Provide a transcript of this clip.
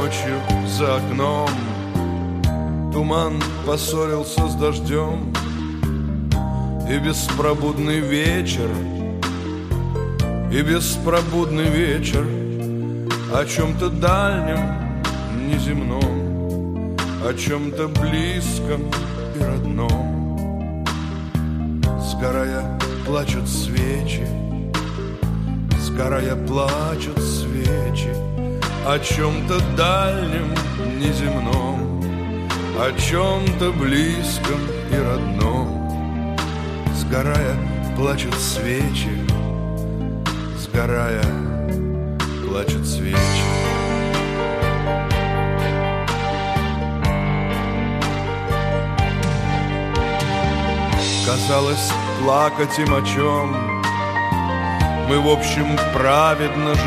ночью за окном туман поссорился с дождем, и беспробудный вечер, и беспробудный вечер о чем-то дальнем, неземном, о чем-то близком и родном. Сгорая, плачут свечи, сгорая, плачут свечи о чем-то дальнем, неземном, о чем-то близком и родном. Сгорая, плачут свечи, сгорая, плачут свечи. Казалось, плакать им о чем мы, в общем, праведно